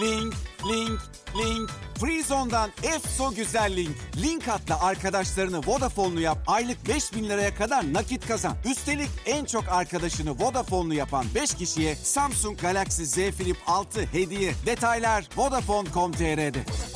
Link, link, link. Freezone'dan EFSO güzel link. Link atla arkadaşlarını Vodafone'lu yap. Aylık 5.000 liraya kadar nakit kazan. Üstelik en çok arkadaşını Vodafone'lu yapan 5 kişiye Samsung Galaxy Z Flip 6 hediye. Detaylar Vodafone.com.tr'de.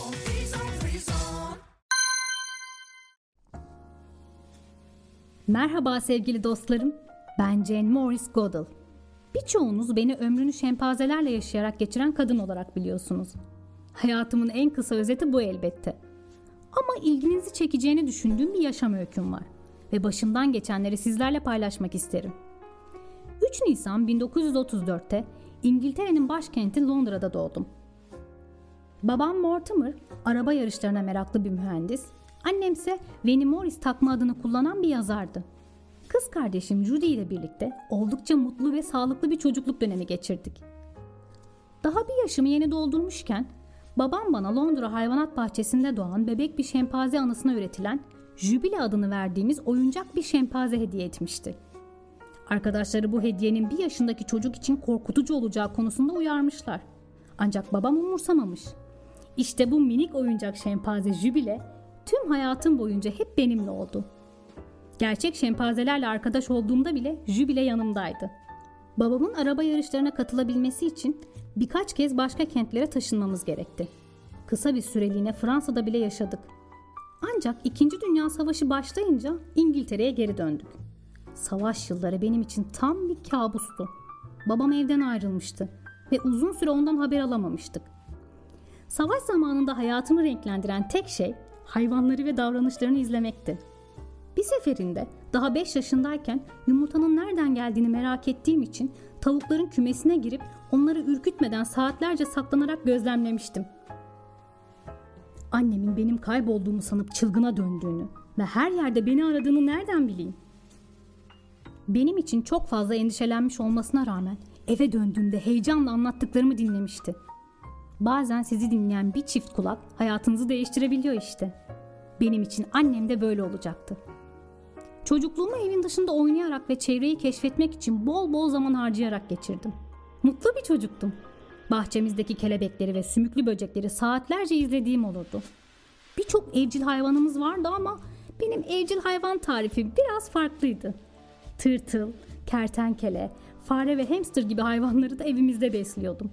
Merhaba sevgili dostlarım. Ben Jane Morris Goodall. Birçoğunuz beni ömrünü şempanzelerle yaşayarak geçiren kadın olarak biliyorsunuz. Hayatımın en kısa özeti bu elbette. Ama ilginizi çekeceğini düşündüğüm bir yaşam öyküm var. Ve başımdan geçenleri sizlerle paylaşmak isterim. 3 Nisan 1934'te İngiltere'nin başkenti Londra'da doğdum. Babam Mortimer, araba yarışlarına meraklı bir mühendis, annemse Winnie Morris takma adını kullanan bir yazardı. Kız kardeşim Judy ile birlikte oldukça mutlu ve sağlıklı bir çocukluk dönemi geçirdik. Daha bir yaşımı yeni doldurmuşken babam bana Londra Hayvanat Bahçesi'nde doğan bebek bir şempanze anısına üretilen Jubile adını verdiğimiz oyuncak bir şempanze hediye etmişti. Arkadaşları bu hediyenin bir yaşındaki çocuk için korkutucu olacağı konusunda uyarmışlar. Ancak babam umursamamış. İşte bu minik oyuncak şempanze Jubile tüm hayatım boyunca hep benimle oldu. Gerçek şempanzelerle arkadaş olduğumda bile Jubile yanımdaydı. Babamın araba yarışlarına katılabilmesi için birkaç kez başka kentlere taşınmamız gerekti. Kısa bir süreliğine Fransa'da bile yaşadık. Ancak 2. Dünya Savaşı başlayınca İngiltere'ye geri döndük. Savaş yılları benim için tam bir kabustu. Babam evden ayrılmıştı ve uzun süre ondan haber alamamıştık. Savaş zamanında hayatımı renklendiren tek şey hayvanları ve davranışlarını izlemekti. Bir seferinde daha 5 yaşındayken yumurtanın nereden geldiğini merak ettiğim için tavukların kümesine girip onları ürkütmeden saatlerce saklanarak gözlemlemiştim. Annemin benim kaybolduğumu sanıp çılgına döndüğünü ve her yerde beni aradığını nereden bileyim? Benim için çok fazla endişelenmiş olmasına rağmen eve döndüğümde heyecanla anlattıklarımı dinlemişti. Bazen sizi dinleyen bir çift kulak hayatınızı değiştirebiliyor işte. Benim için annem de böyle olacaktı. Çocukluğumu evin dışında oynayarak ve çevreyi keşfetmek için bol bol zaman harcayarak geçirdim. Mutlu bir çocuktum. Bahçemizdeki kelebekleri ve sümüklü böcekleri saatlerce izlediğim olurdu. Birçok evcil hayvanımız vardı ama benim evcil hayvan tarifim biraz farklıydı. Tırtıl, kertenkele, fare ve hamster gibi hayvanları da evimizde besliyordum.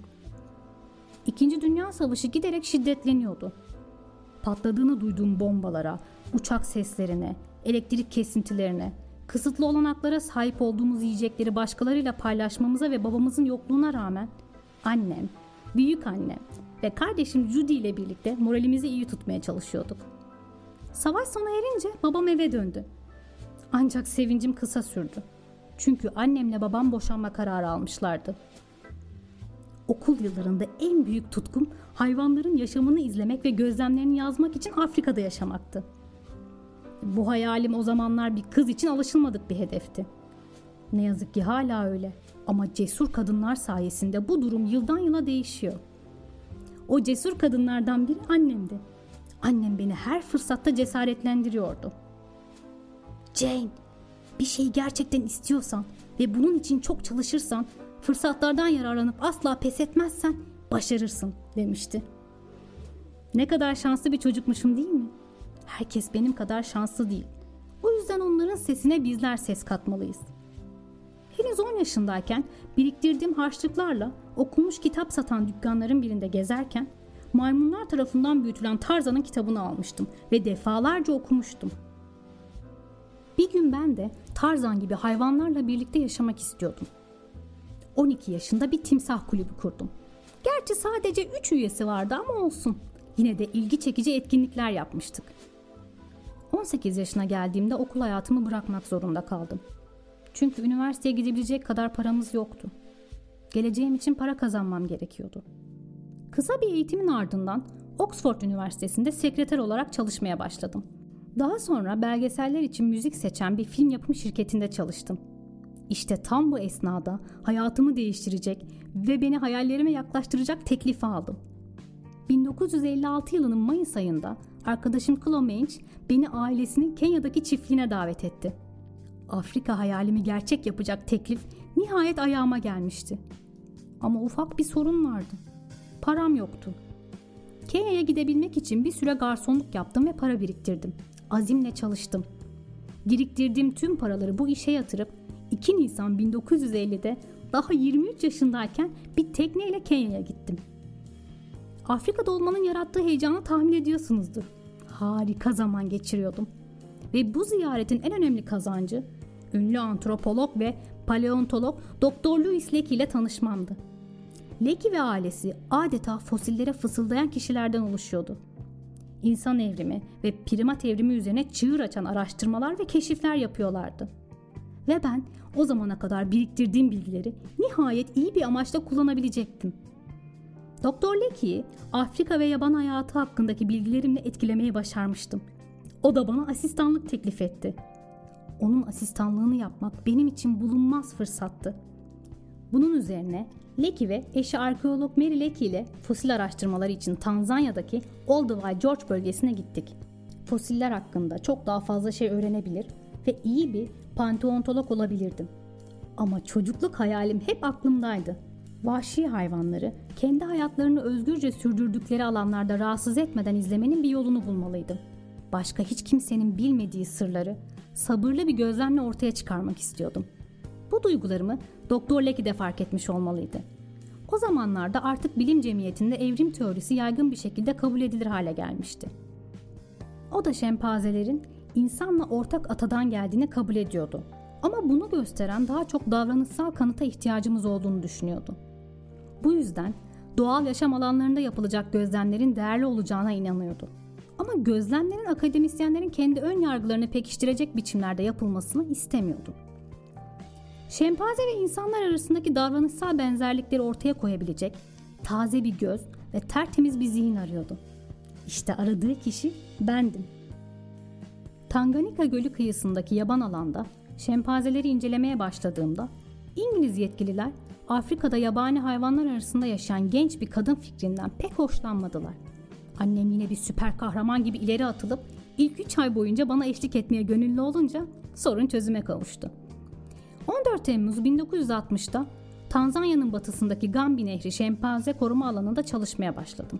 2. Dünya Savaşı giderek şiddetleniyordu. Patladığını duyduğum bombalara, uçak seslerine, elektrik kesintilerine, kısıtlı olanaklara sahip olduğumuz yiyecekleri başkalarıyla paylaşmamıza ve babamızın yokluğuna rağmen annem, büyükannem ve kardeşim Judy ile birlikte moralimizi iyi tutmaya çalışıyorduk. Savaş sona erince babam eve döndü. Ancak sevincim kısa sürdü. Çünkü annemle babam boşanma kararı almışlardı. Okul yıllarında en büyük tutkum hayvanların yaşamını izlemek ve gözlemlerini yazmak için Afrika'da yaşamaktı. Bu hayalim o zamanlar bir kız için alışılmadık bir hedefti. Ne yazık ki hala öyle. Ama cesur kadınlar sayesinde bu durum yıldan yıla değişiyor. O cesur kadınlardan biri annemdi. Annem beni her fırsatta cesaretlendiriyordu. Jane, bir şeyi gerçekten istiyorsan ve bunun için çok çalışırsan, fırsatlardan yararlanıp asla pes etmezsen başarırsın demişti. Ne kadar şanslı bir çocukmuşum değil mi? Herkes benim kadar şanslı değil. O yüzden onların sesine bizler ses katmalıyız. Henüz 10 yaşındayken biriktirdiğim harçlıklarla okunmuş kitap satan dükkanların birinde gezerken maymunlar tarafından büyütülen Tarzan'ın kitabını almıştım ve defalarca okumuştum. Bir gün ben de Tarzan gibi hayvanlarla birlikte yaşamak istiyordum. 12 yaşında bir timsah kulübü kurdum. Gerçi sadece 3 üyesi vardı ama olsun. Yine de ilgi çekici etkinlikler yapmıştık. 18 yaşına geldiğimde okul hayatımı bırakmak zorunda kaldım. Çünkü üniversiteye gidebilecek kadar paramız yoktu. Geleceğim için para kazanmam gerekiyordu. Kısa bir eğitimin ardından Oxford Üniversitesi'nde sekreter olarak çalışmaya başladım. Daha sonra belgeseller için müzik seçen bir film yapım şirketinde çalıştım. İşte tam bu esnada hayatımı değiştirecek ve beni hayallerime yaklaştıracak teklifi aldım. 1956 yılının Mayıs ayında arkadaşım Chloe Mange beni ailesinin Kenya'daki çiftliğine davet etti. Afrika hayalimi gerçek yapacak teklif nihayet ayağıma gelmişti. Ama ufak bir sorun vardı. param yoktu. Kenya'ya gidebilmek için bir süre garsonluk yaptım ve para biriktirdim. Azimle çalıştım. Biriktirdiğim tüm paraları bu işe yatırıp 2 Nisan 1950'de daha 23 yaşındayken bir tekneyle Kenya'ya gittim. Afrika'da olmanın yarattığı heyecanı tahmin ediyorsunuzdur. Harika zaman geçiriyordum. Ve bu ziyaretin en önemli kazancı ünlü antropolog ve paleontolog Dr. Louis Leakey ile tanışmamdı. Leakey ve ailesi adeta fosillere fısıldayan kişilerden oluşuyordu. İnsan evrimi ve primat evrimi üzerine çığır açan araştırmalar ve keşifler yapıyorlardı. Ve ben o zamana kadar biriktirdiğim bilgileri nihayet iyi bir amaçla kullanabilecektim. Dr. Leakey'i Afrika ve yaban hayatı hakkındaki bilgilerimle etkilemeyi başarmıştım. O da bana asistanlık teklif etti. Onun asistanlığını yapmak benim için bulunmaz fırsattı. Bunun üzerine Leakey ve eşi arkeolog Mary Leakey ile fosil araştırmaları için Tanzanya'daki Olduvai Gorge bölgesine gittik. Fosiller hakkında çok daha fazla şey öğrenebilir ve iyi bir paleontolog olabilirdim. Ama çocukluk hayalim hep aklımdaydı. Vahşi hayvanları kendi hayatlarını özgürce sürdürdükleri alanlarda rahatsız etmeden izlemenin bir yolunu bulmalıydım. Başka hiç kimsenin bilmediği sırları sabırlı bir gözlemle ortaya çıkarmak istiyordum. Bu duygularımı Dr. Leakey de fark etmiş olmalıydı. O zamanlarda artık bilim cemiyetinde evrim teorisi yaygın bir şekilde kabul edilir hale gelmişti. O da şempanzelerin insanla ortak atadan geldiğini kabul ediyordu. Ama bunu gösteren daha çok davranışsal kanıta ihtiyacımız olduğunu düşünüyordu. Bu yüzden doğal yaşam alanlarında yapılacak gözlemlerin değerli olacağına inanıyordu. Ama gözlemlerin akademisyenlerin kendi ön yargılarını pekiştirecek biçimlerde yapılmasını istemiyordu. Şempanze ve insanlar arasındaki davranışsal benzerlikleri ortaya koyabilecek taze bir göz ve tertemiz bir zihin arıyordu. İşte aradığı kişi bendim. Tanganyika Gölü kıyısındaki yaban alanda şempanzeleri incelemeye başladığımda İngiliz yetkililer Afrika'da yabani hayvanlar arasında yaşayan genç bir kadın fikrinden pek hoşlanmadılar. Annem yine bir süper kahraman gibi ileri atılıp ilk 3 ay boyunca bana eşlik etmeye gönüllü olunca sorun çözüme kavuştu. 14 Temmuz 1960'da Tanzanya'nın batısındaki Gambi Nehri şempanze koruma alanında çalışmaya başladım.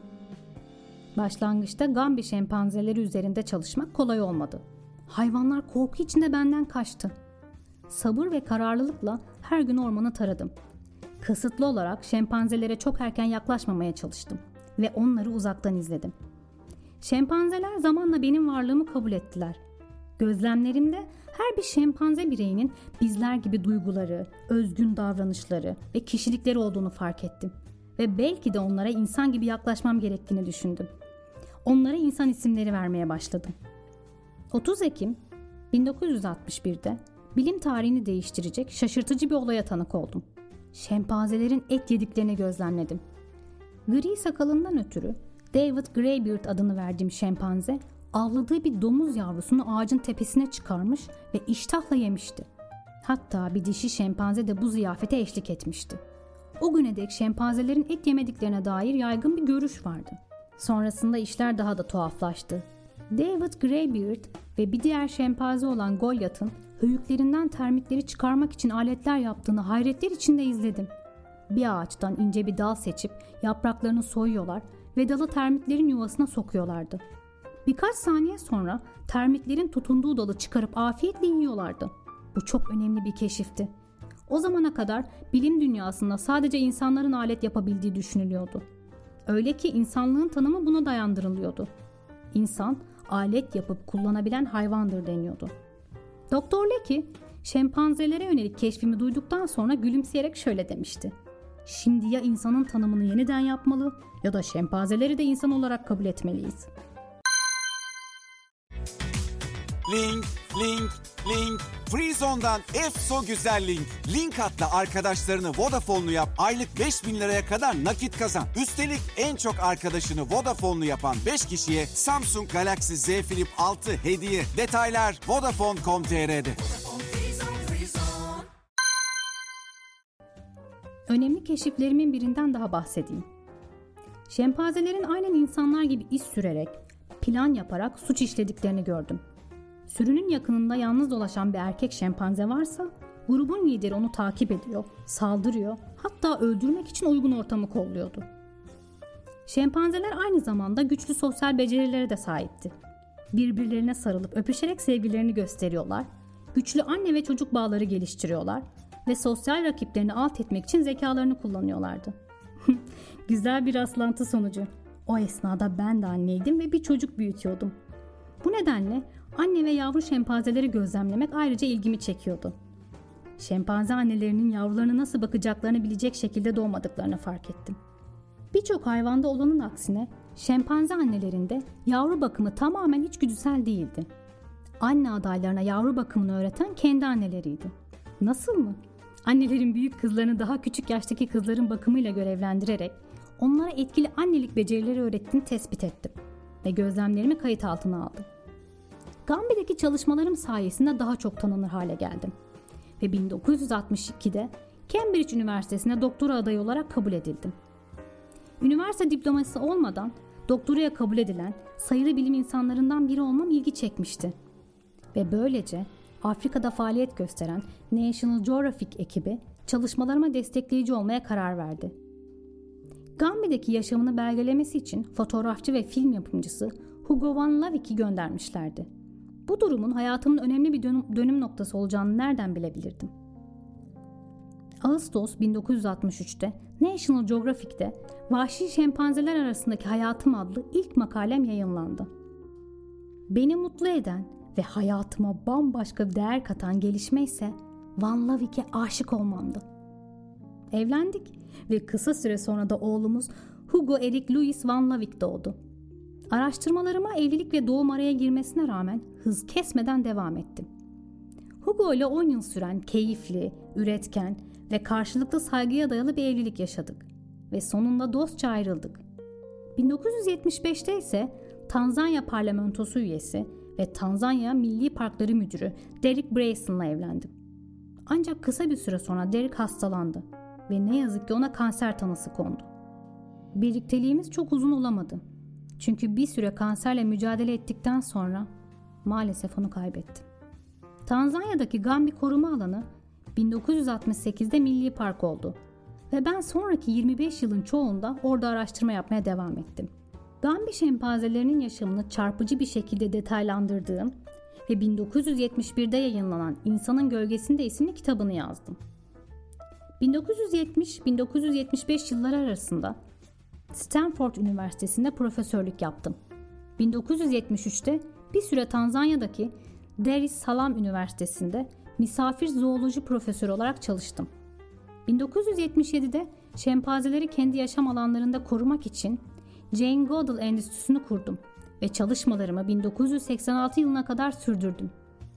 Başlangıçta Gambi şempanzeleri üzerinde çalışmak kolay olmadı. Hayvanlar korku içinde benden kaçtı. Sabır ve kararlılıkla her gün ormanı taradım. Kısıtlı olarak şempanzelere çok erken yaklaşmamaya çalıştım ve onları uzaktan izledim. Şempanzeler zamanla benim varlığımı kabul ettiler. Gözlemlerimde her bir şempanze bireyinin bizler gibi duyguları, özgün davranışları ve kişilikleri olduğunu fark ettim. Ve belki de onlara insan gibi yaklaşmam gerektiğini düşündüm. Onlara insan isimleri vermeye başladım. 30 Ekim 1961'de bilim tarihini değiştirecek şaşırtıcı bir olaya tanık oldum. Şempanzelerin et yediklerini gözlemledim. Gri sakalından ötürü David Greybeard adını verdiğim şempanze avladığı bir domuz yavrusunu ağacın tepesine çıkarmış ve iştahla yemişti. Hatta bir dişi şempanze de bu ziyafete eşlik etmişti. O güne dek şempanzelerin et yemediklerine dair yaygın bir görüş vardı. Sonrasında işler daha da tuhaflaştı. David Greybeard ve bir diğer şempanze olan Goliath'ın höyüklerinden termitleri çıkarmak için aletler yaptığını hayretler içinde izledim. Bir ağaçtan ince bir dal seçip yapraklarını soyuyorlar ve dalı termitlerin yuvasına sokuyorlardı. Birkaç saniye sonra termitlerin tutunduğu dalı çıkarıp afiyetle yiyorlardı. Bu çok önemli bir keşifti. O zamana kadar bilim dünyasında sadece insanların alet yapabildiği düşünülüyordu. Öyle ki insanlığın tanımı buna dayandırılıyordu. İnsan alet yapıp kullanabilen hayvandır deniyordu. Dr. Leakey şempanzelere yönelik keşfimi duyduktan sonra gülümseyerek şöyle demişti. Şimdi ya insanın tanımını yeniden yapmalı ya da şempanzeleri de insan olarak kabul etmeliyiz. Link, link, link. Freezone'dan Efso güzel link. Link atla arkadaşlarını Vodafone'lu yap. Aylık 5.000 liraya kadar nakit kazan. Üstelik en çok arkadaşını Vodafone'lu yapan 5 kişiye Samsung Galaxy Z Flip 6 hediye. Detaylar Vodafone.com.tr'de. Önemli keşiflerimin birinden daha bahsedeyim. Şempanzelerin aynen insanlar gibi iz sürerek, plan yaparak suç işlediklerini gördüm. Sürünün yakınında yalnız dolaşan bir erkek şempanze varsa grubun lideri onu takip ediyor, saldırıyor, hatta öldürmek için uygun ortamı kolluyordu. Şempanzeler aynı zamanda güçlü sosyal becerilere de sahipti. Birbirlerine sarılıp öpüşerek sevgilerini gösteriyorlar, güçlü anne ve çocuk bağları geliştiriyorlar ve sosyal rakiplerini alt etmek için zekalarını kullanıyorlardı. Güzel bir rastlantı sonucu. O esnada ben de anneydim ve bir çocuk büyütüyordum. Bu nedenle anne ve yavru şempanzeleri gözlemlemek ayrıca ilgimi çekiyordu. Şempanze annelerinin yavrularına nasıl bakacaklarını bilecek şekilde doğmadıklarını fark ettim. Birçok hayvanda olanın aksine şempanze annelerinde yavru bakımı tamamen içgüdüsel değildi. Anne adaylarına yavru bakımını öğreten kendi anneleriydi. Nasıl mı? Annelerin büyük kızlarını daha küçük yaştaki kızların bakımıyla görevlendirerek onlara etkili annelik becerileri öğrettiğini tespit ettim ve gözlemlerimi kayıt altına aldım. Gambi'deki çalışmalarım sayesinde daha çok tanınır hale geldim ve 1962'de Cambridge Üniversitesi'ne doktora adayı olarak kabul edildim. Üniversite diploması olmadan doktoraya kabul edilen sayılı bilim insanlarından biri olmam ilgi çekmişti. Ve böylece Afrika'da faaliyet gösteren National Geographic ekibi çalışmalarıma destekleyici olmaya karar verdi. Gambi'deki yaşamını belgelemesi için fotoğrafçı ve film yapımcısı Hugo van Lawick'i göndermişlerdi. Bu durumun hayatımın önemli bir dönüm noktası olacağını nereden bilebilirdim? Ağustos 1963'te National Geographic'te Vahşi Şempanzeler Arasındaki Hayatım adlı ilk makalem yayınlandı. Beni mutlu eden ve hayatıma bambaşka bir değer katan gelişme ise Van Lawick'e aşık olmamdı. Evlendik ve kısa süre sonra da oğlumuz Hugo Eric Louis Van Lawick doğdu. Araştırmalarıma evlilik ve doğum araya girmesine rağmen hız kesmeden devam ettim. Hugo ile 10 yıl süren keyifli, üretken ve karşılıklı saygıya dayalı bir evlilik yaşadık ve sonunda dostça ayrıldık. 1975'te ise Tanzanya Parlamentosu üyesi ve Tanzanya Milli Parkları Müdürü Derek Brayson'la evlendim. Ancak kısa bir süre sonra Derek hastalandı ve ne yazık ki ona kanser tanısı kondu. Birlikteliğimiz çok uzun olamadı. Çünkü bir süre kanserle mücadele ettikten sonra maalesef onu kaybettim. Tanzanya'daki Gambi Koruma Alanı 1968'de Milli Park oldu ve ben sonraki 25 yılın çoğunda orada araştırma yapmaya devam ettim. Gambi şempanzelerinin yaşamını çarpıcı bir şekilde detaylandırdığım ve 1971'de yayınlanan İnsanın Gölgesinde isimli kitabını yazdım. 1970-1975 yılları arasında Stanford Üniversitesi'nde profesörlük yaptım. 1973'te bir süre Tanzanya'daki Dar es Salaam Üniversitesi'nde misafir zooloji profesörü olarak çalıştım. 1977'de şempanzeleri kendi yaşam alanlarında korumak için Jane Goodall Endüstrisi'ni kurdum ve çalışmalarımı 1986 yılına kadar sürdürdüm.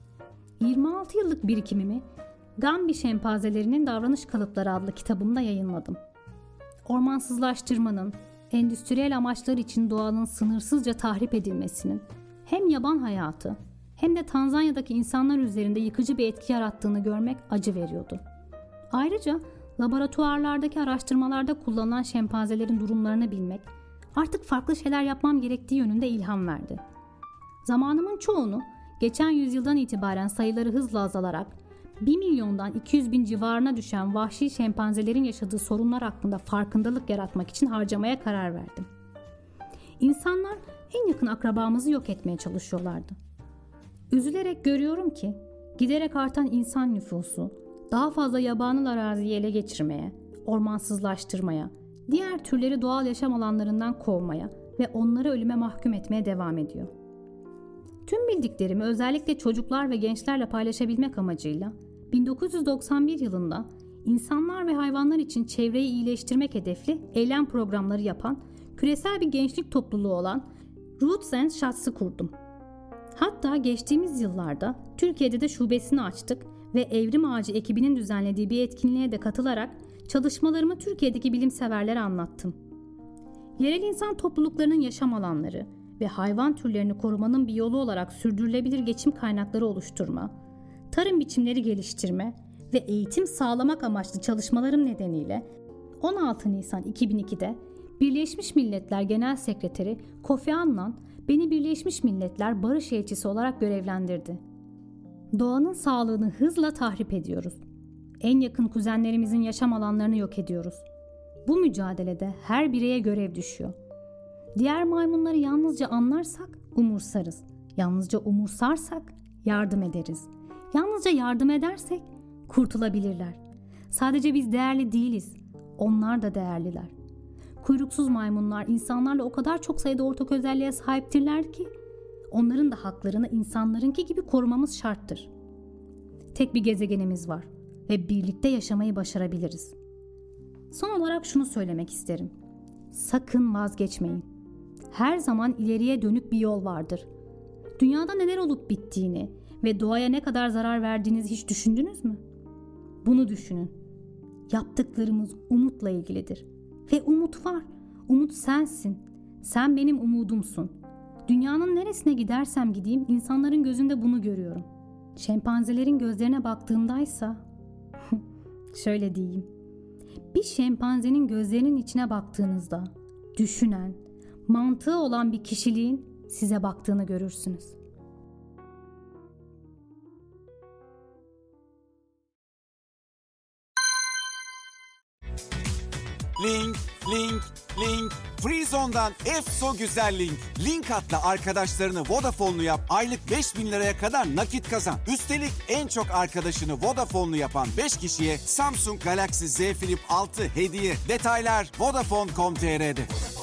26 yıllık birikimimi Gambi Şempanzelerinin Davranış Kalıpları adlı kitabımda yayınladım. Ormansızlaştırmanın, endüstriyel amaçlar için doğanın sınırsızca tahrip edilmesinin hem yaban hayatı hem de Tanzanya'daki insanlar üzerinde yıkıcı bir etki yarattığını görmek acı veriyordu. Ayrıca laboratuvarlardaki araştırmalarda kullanılan şempanzelerin durumlarını bilmek artık farklı şeyler yapmam gerektiği yönünde ilham verdi. Zamanımın çoğunu geçen yüzyıldan itibaren sayıları hızla azalarak 1 milyondan 200 bin civarına düşen vahşi şempanzelerin yaşadığı sorunlar hakkında farkındalık yaratmak için harcamaya karar verdim. İnsanlar en yakın akrabamızı yok etmeye çalışıyorlardı. Üzülerek görüyorum ki giderek artan insan nüfusu daha fazla yabanıl araziyi ele geçirmeye, ormansızlaştırmaya, diğer türleri doğal yaşam alanlarından kovmaya ve onları ölüme mahkum etmeye devam ediyor. Tüm bildiklerimi özellikle çocuklar ve gençlerle paylaşabilmek amacıyla 1991 yılında insanlar ve hayvanlar için çevreyi iyileştirmek hedefli eylem programları yapan küresel bir gençlik topluluğu olan Roots and Shots'ı kurdum. Hatta geçtiğimiz yıllarda Türkiye'de de şubesini açtık ve Evrim Ağacı ekibinin düzenlediği bir etkinliğe de katılarak çalışmalarımı Türkiye'deki bilimseverlere anlattım. Yerel insan topluluklarının yaşam alanları ve hayvan türlerini korumanın bir yolu olarak sürdürülebilir geçim kaynakları oluşturma, tarım biçimleri geliştirme ve eğitim sağlamak amaçlı çalışmalarım nedeniyle 16 Nisan 2002'de Birleşmiş Milletler Genel Sekreteri Kofi Annan beni Birleşmiş Milletler Barış Elçisi olarak görevlendirdi. Doğanın sağlığını hızla tahrip ediyoruz. En yakın kuzenlerimizin yaşam alanlarını yok ediyoruz. Bu mücadelede her bireye görev düşüyor. Diğer maymunları yalnızca anlarsak umursarız. Yalnızca umursarsak yardım ederiz. Yalnızca yardım edersek kurtulabilirler. Sadece biz değerli değiliz. Onlar da değerliler. Kuyruksuz maymunlar insanlarla o kadar çok sayıda ortak özelliğe sahiptirler ki onların da haklarını insanlarınki gibi korumamız şarttır. Tek bir gezegenimiz var ve birlikte yaşamayı başarabiliriz. Son olarak şunu söylemek isterim. Sakın vazgeçmeyin. Her zaman ileriye dönük bir yol vardır. Dünyada neler olup bittiğini ve doğaya ne kadar zarar verdiğinizi hiç düşündünüz mü? Bunu düşünün. Yaptıklarımız umutla ilgilidir. Ve umut var. Umut sensin. Sen benim umudumsun. Dünyanın neresine gidersem gideyim insanların gözünde bunu görüyorum. Şempanzelerin gözlerine baktığımdaysa şöyle diyeyim. Bir şempanzenin gözlerinin içine baktığınızda düşünen, mantığı olan bir kişiliğin size baktığını görürsünüz. Link, link, link. Freezone'dan Efso Güzel Link. Link atla arkadaşlarını Vodafone'lu yap. Aylık 5.000 liraya kadar nakit kazan. Üstelik en çok arkadaşını Vodafone'lu yapan 5 kişiye Samsung Galaxy Z Flip 6 hediye. Detaylar Vodafone.com.tr'de.